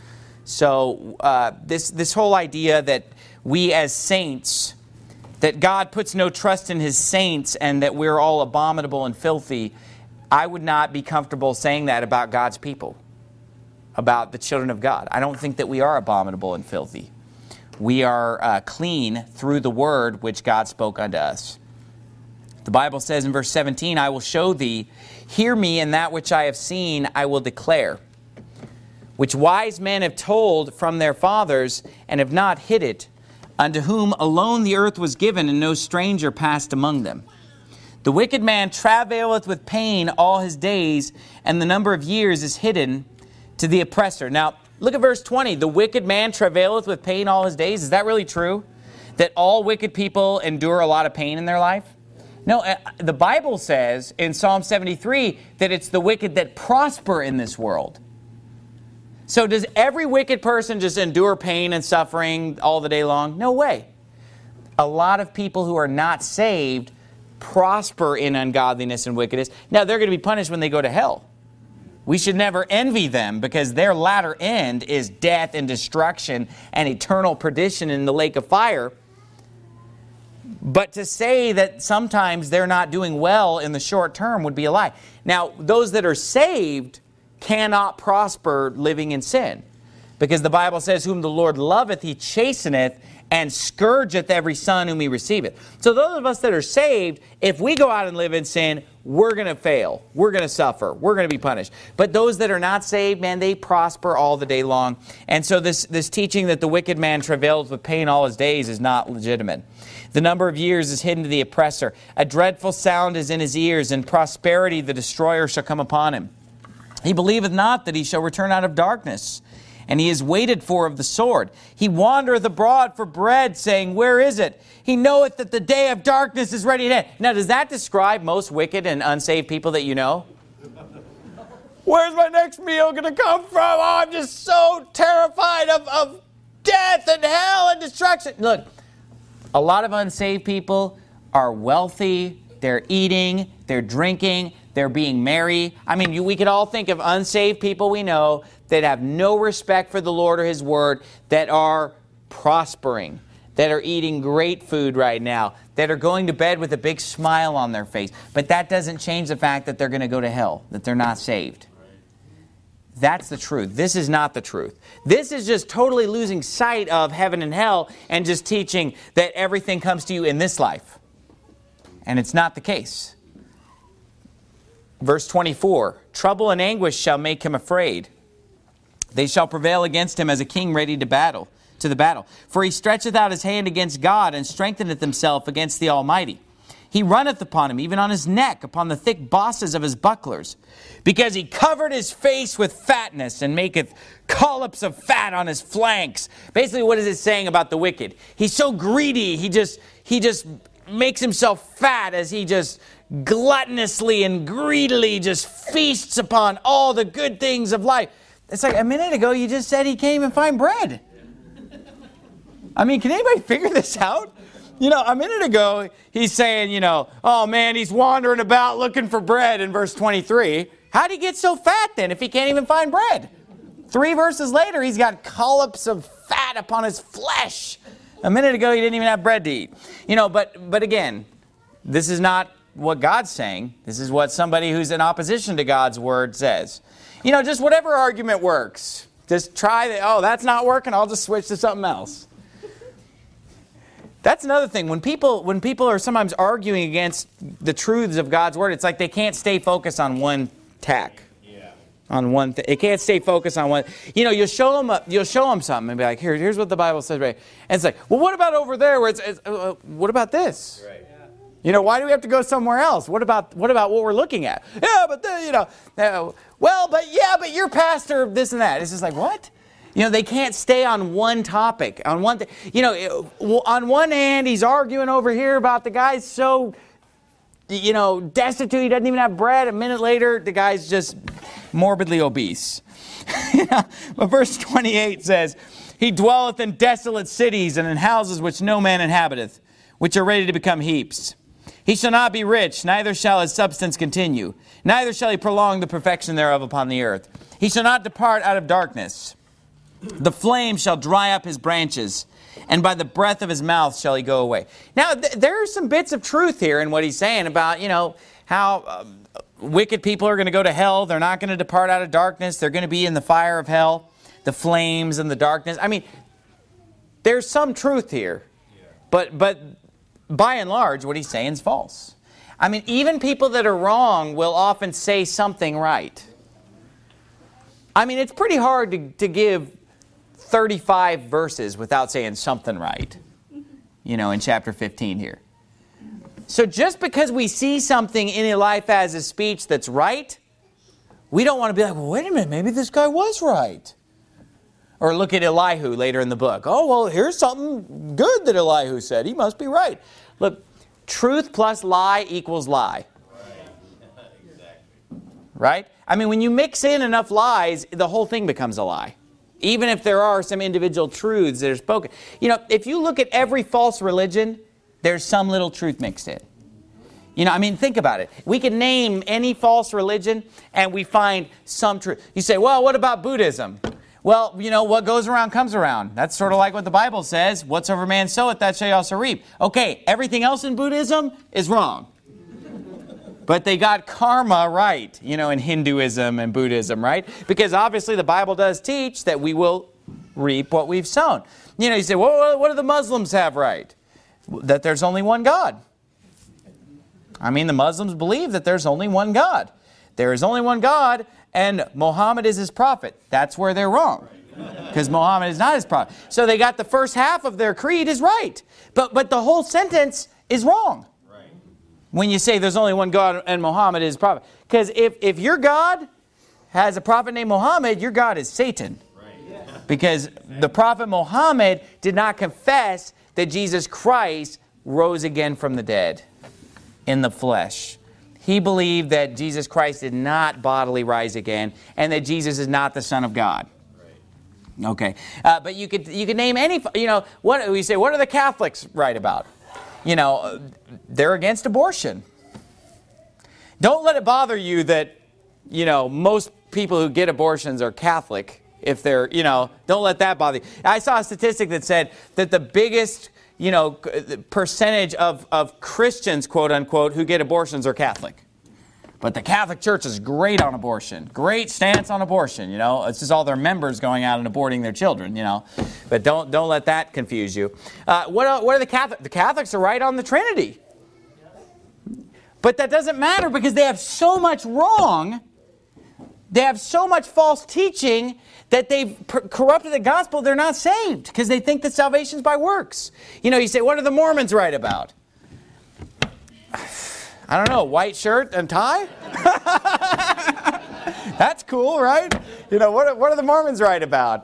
A: So this whole idea that we as saints, that God puts no trust in his saints and that we're all abominable and filthy, I would not be comfortable saying that about God's people, about the children of God. I don't think that we are abominable and filthy. We are clean through the word which God spoke unto us. The Bible says in verse 17, I will show thee, hear me, and that which I have seen I will declare, which wise men have told from their fathers, and have not hid it, unto whom alone the earth was given, and no stranger passed among them. The wicked man travaileth with pain all his days, and the number of years is hidden to the oppressor. Now, look at verse 20. The wicked man travaileth with pain all his days. Is that really true? That all wicked people endure a lot of pain in their life? No, the Bible says in Psalm 73 that it's the wicked that prosper in this world. So does every wicked person just endure pain and suffering all the day long? No way. A lot of people who are not saved prosper in ungodliness and wickedness. Now, they're going to be punished when they go to hell. We should never envy them because their latter end is death and destruction and eternal perdition in the lake of fire. But to say that sometimes they're not doing well in the short term would be a lie. Now, those that are saved cannot prosper living in sin, because the Bible says, whom the Lord loveth, he chasteneth, and scourgeth every son whom he receiveth. So those of us that are saved, if we go out and live in sin, we're going to fail. We're going to suffer. We're going to be punished. But those that are not saved, man, they prosper all the day long. And so this teaching that the wicked man travails with pain all his days is not legitimate. The number of years is hidden to the oppressor. A dreadful sound is in his ears, and prosperity the destroyer shall come upon him. He believeth not that he shall return out of darkness, and he is waited for of the sword. He wandereth abroad for bread, saying, where is it? He knoweth that the day of darkness is ready at hand. Now, does that describe most wicked and unsaved people that you know? Where's my next meal going to come from? Oh, I'm just so terrified of death and hell and destruction. Look, a lot of unsaved people are wealthy, they're eating, they're drinking, they're being merry. I mean, we could all think of unsaved people we know that have no respect for the Lord or His Word, that are prospering, that are eating great food right now, that are going to bed with a big smile on their face. But that doesn't change the fact that they're going to go to hell, that they're not saved. That's the truth. This is not the truth. This is just totally losing sight of heaven and hell and just teaching that everything comes to you in this life. And it's not the case. Verse 24, trouble and anguish shall make him afraid. They shall prevail against him as a king ready to the battle. For he stretcheth out his hand against God, and strengtheneth himself against the Almighty. He runneth upon him, even on his neck, upon the thick bosses of his bucklers. Because he covered his face with fatness, and maketh collops of fat on his flanks. Basically, what is it saying about the wicked? He's so greedy, he just makes himself fat as he just gluttonously and greedily just feasts upon all the good things of life. It's like a minute ago you just said he can't even find bread. I mean, can anybody figure this out? You know, a minute ago he's saying, oh man, he's wandering about looking for bread in verse 23. How'd he get so fat then if he can't even find bread? 3 verses later he's got collops of fat upon his flesh. A minute ago he didn't even have bread to eat. But again, this is not what God's saying. This is what somebody who's in opposition to God's word says. Just whatever argument works. Just try that. Oh, that's not working. I'll just switch to something else. That's another thing. When people are sometimes arguing against the truths of God's word, it's like they can't stay focused on one tack. Yeah. On one thing. They can't stay focused on one. You'll show them something and be like, here's what the Bible says, right? And it's like, well, what about over there? Where what about this? Right. Why do we have to go somewhere else? What about what we're looking at? Yeah, but but your pastor, this and that. It's just like, what? They can't stay on one topic, on one thing. On one hand, he's arguing over here about the guy's so, destitute, he doesn't even have bread. A minute later, the guy's just morbidly obese. But verse 28 says, he dwelleth in desolate cities and in houses which no man inhabiteth, which are ready to become heaps. He shall not be rich, neither shall his substance continue, neither shall he prolong the perfection thereof upon the earth. He shall not depart out of darkness. The flame shall dry up his branches, and by the breath of his mouth shall he go away. Now, there are some bits of truth here in what he's saying about, how wicked people are going to go to hell. They're not going to depart out of darkness. They're going to be in the fire of hell, the flames and the darkness. I mean, there's some truth here, but by and large, what he's saying is false. I mean, even people that are wrong will often say something right. I mean, it's pretty hard to give 35 verses without saying something right, in chapter 15 here. So just because we see something in Eliphaz's speech that's right, we don't want to be like, well, wait a minute, maybe this guy was right. Or look at Elihu later in the book. Oh, well, here's something good that Elihu said. He must be right. Look, truth plus lie equals lie. Right? Exactly. Right? I mean, when you mix in enough lies, the whole thing becomes a lie. Even if there are some individual truths that are spoken. If you look at every false religion, there's some little truth mixed in. You know, I mean, think about it. We can name any false religion and we find some truth. You say, well, what about Buddhism? Well, you know, what goes around comes around. That's sort of like what the Bible says. Whatsoever man soweth, that shall he also reap. Okay, everything else in Buddhism is wrong. But they got karma right, you know, in Hinduism and Buddhism, right? Because obviously the Bible does teach that we will reap what we've sown. You know, you say, well, what do the Muslims have right? That there's only one God. I mean, the Muslims believe that there's only one God. There is only one God, and Muhammad is his prophet. That's where they're wrong, because Muhammad is not his prophet. So they got the first half of their creed is right, but the whole sentence is wrong. Right. When you say there's only one God and Muhammad is his prophet. Because if your God has a prophet named Muhammad, your God is Satan. Right. Because the prophet Muhammad did not confess that Jesus Christ rose again from the dead in the flesh. He believed that Jesus Christ did not bodily rise again, and that Jesus is not the Son of God. Right. Okay, but you could name any. You know, what we say? What are the Catholics right about? You know, they're against abortion. Don't let it bother you that, you know, most people who get abortions are Catholic. If they're, you know, don't let that bother you. I saw a statistic that said that the biggest, you know, percentage of Christians, quote unquote, who get abortions are Catholic. But the Catholic Church is great on abortion. Great stance on abortion, you know. It's just all their members going out and aborting their children, you know. But don't let that confuse you. What are the Catholics? The Catholics are right on the Trinity. But that doesn't matter because they have so much wrong. They have so much false teaching that they've corrupted the gospel. They're not saved because they think that salvation is by works. You know, you say, what are the Mormons right about? I don't know, white shirt and tie? That's cool, right? You know, what are the Mormons right about?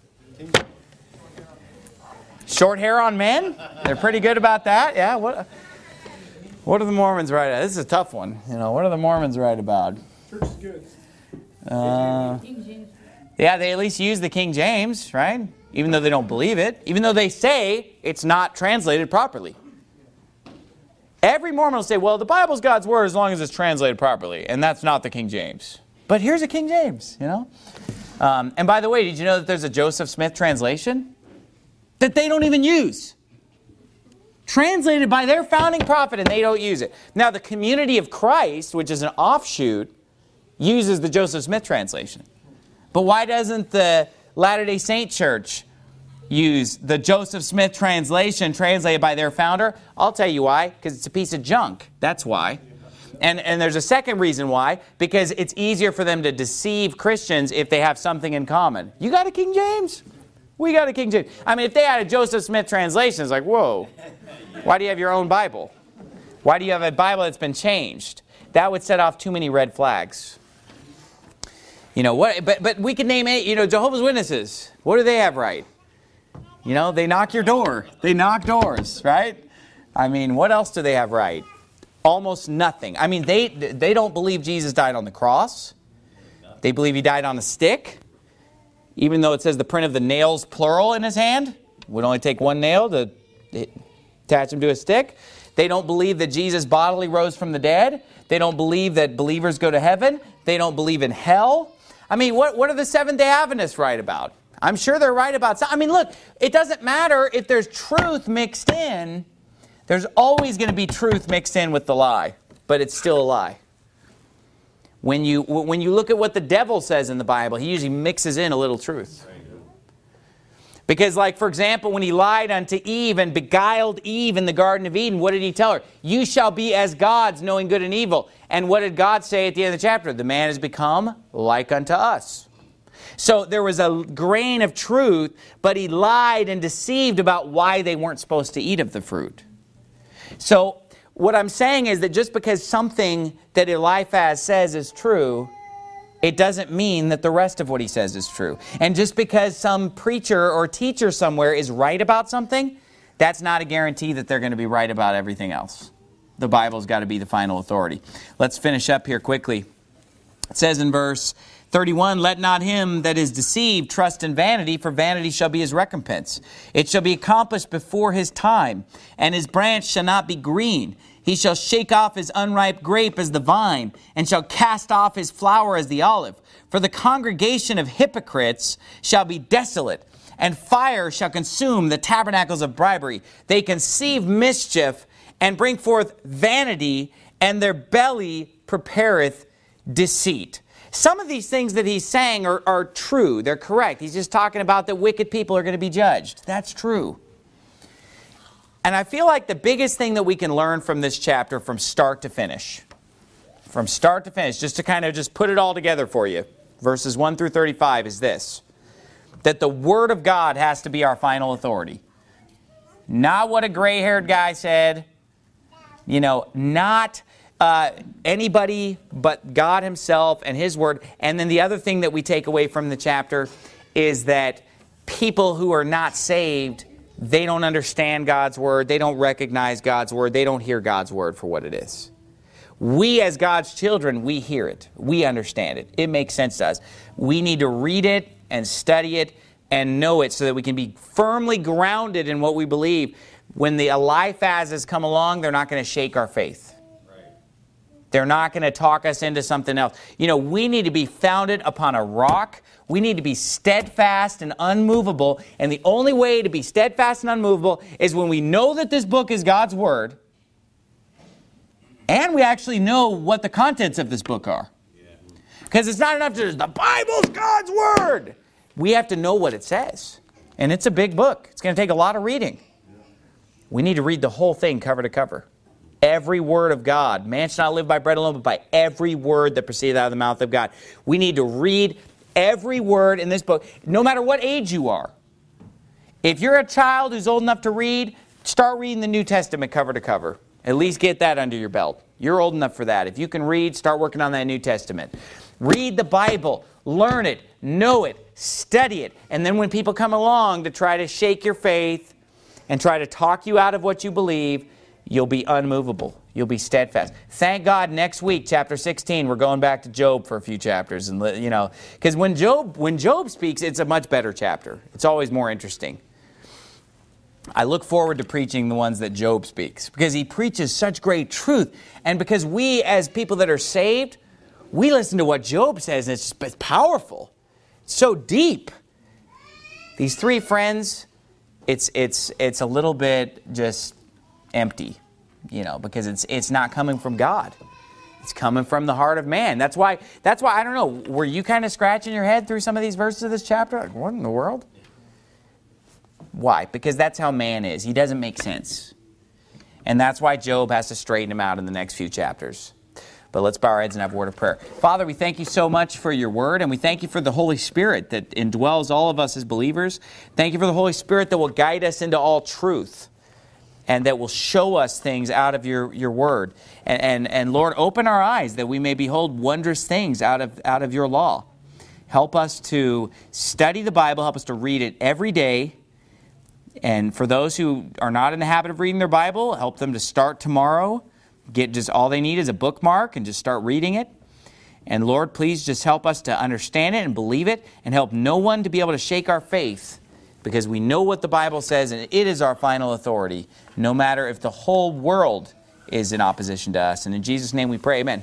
A: Short hair on men? They're pretty good about that, yeah. What are the Mormons right about? This is a tough one. You know, what are the Mormons right about?
B: Church is good.
A: Yeah, they at least use the King James, right? Even though they don't believe it. Even though they say it's not translated properly. Every Mormon will say, well, the Bible's God's Word as long as it's translated properly. And that's not the King James. But here's a King James, you know. And by the way, did you know that there's a Joseph Smith translation? That they don't even use. Translated by their founding prophet, and they don't use it. Now, the Community of Christ, which is an offshoot, uses the Joseph Smith translation. But why doesn't the Latter-day Saint Church use the Joseph Smith translation translated by their founder? I'll tell you why. Because it's a piece of junk. That's why. And there's a second reason why. Because it's easier for them to deceive Christians if they have something in common. You got a King James? We got a King James. I mean, if they had a Joseph Smith translation, it's like, whoa. Why do you have your own Bible? Why do you have a Bible that's been changed? That would set off too many red flags. You know what? But we can name it. You know, Jehovah's Witnesses. What do they have right? You know, they knock your door. They knock doors, right? I mean, what else do they have right? Almost nothing. I mean, they don't believe Jesus died on the cross. They believe he died on a stick, even though it says the print of the nails plural in his hand. It would only take one nail to attach him to a stick. They don't believe that Jesus bodily rose from the dead. They don't believe that believers go to heaven. They don't believe in hell. I mean, what are the Seventh-day Adventists right about? I'm sure they're right about something. I mean, look, it doesn't matter if there's truth mixed in. There's always going to be truth mixed in with the lie, but it's still a lie. When you look at what the devil says in the Bible, he usually mixes in a little truth. Because, like, for example, when he lied unto Eve and beguiled Eve in the Garden of Eden, what did he tell her? You shall be as gods, knowing good and evil. And what did God say at the end of the chapter? The man has become like unto us. So there was a grain of truth, but he lied and deceived about why they weren't supposed to eat of the fruit. So what I'm saying is that just because something that Eliphaz says is true, it doesn't mean that the rest of what he says is true. And just because some preacher or teacher somewhere is right about something, that's not a guarantee that they're going to be right about everything else. The Bible's got to be the final authority. Let's finish up here quickly. It says in verse 31, let not him that is deceived trust in vanity, for vanity shall be his recompense. It shall be accomplished before his time, and his branch shall not be green. He shall shake off his unripe grape as the vine, and shall cast off his flower as the olive. For the congregation of hypocrites shall be desolate, and fire shall consume the tabernacles of bribery. They conceive mischief, and bring forth vanity, and their belly prepareth deceit. Some of these things that he's saying are true. They're correct. He's just talking about that wicked people are going to be judged. That's true. And I feel like the biggest thing that we can learn from this chapter from start to finish, just to kind of just put it all together for you, verses 1 through 35 is this, that the Word of God has to be our final authority. Not what a gray-haired guy said, not anybody but God himself and his word. And then the other thing that we take away from the chapter is that people who are not saved, they don't understand God's word. They don't recognize God's word. They don't hear God's word for what it is. We as God's children, we hear it. We understand it. It makes sense to us. We need to read it and study it and know it so that we can be firmly grounded in what we believe. When the Eliphazes come along, they're not going to shake our faith. They're not going to talk us into something else. We need to be founded upon a rock. We need to be steadfast and unmovable. And the only way to be steadfast and unmovable is when we know that this book is God's Word. And we actually know what the contents of this book are. Because it's not enough to just, the Bible's God's Word. We have to know what it says. And it's a big book. It's going to take a lot of reading. We need to read the whole thing cover to cover. Every word of God. Man shall not live by bread alone, but by every word that proceedeth out of the mouth of God. We need to read every word in this book, no matter what age you are. If you're a child who's old enough to read, start reading the New Testament cover to cover. At least get that under your belt. You're old enough for that. If you can read, start working on that New Testament. Read the Bible. Learn it. Know it. Study it. And then when people come along to try to shake your faith and try to talk you out of what you believe, you'll be unmovable. You'll be steadfast. Thank God next week, chapter 16, we're going back to Job for a few chapters. And because when Job speaks, it's a much better chapter. It's always more interesting. I look forward to preaching the ones that Job speaks because he preaches such great truth. And because we, as people that are saved, we listen to what Job says, and it's powerful. It's so deep. These three friends, it's a little bit just empty, because it's not coming from God. It's coming from the heart of man. That's why I don't know, were you kind of scratching your head through some of these verses of this chapter? Like, what in the world? Why? Because that's how man is. He doesn't make sense. And that's why Job has to straighten him out in the next few chapters. But let's bow our heads and have a word of prayer. Father, we thank you so much for your word, and we thank you for the Holy Spirit that indwells all of us as believers. Thank you for the Holy Spirit that will guide us into all truth and that will show us things out of your word. And Lord, open our eyes that we may behold wondrous things out of your law. Help us to study the Bible. Help us to read it every day. And for those who are not in the habit of reading their Bible, help them to start tomorrow. Get just all they need is a bookmark and just start reading it. And Lord, please just help us to understand it and believe it, and help no one to be able to shake our faith, because we know what the Bible says and it is our final authority, no matter if the whole world is in opposition to us. And in Jesus' name we pray, amen.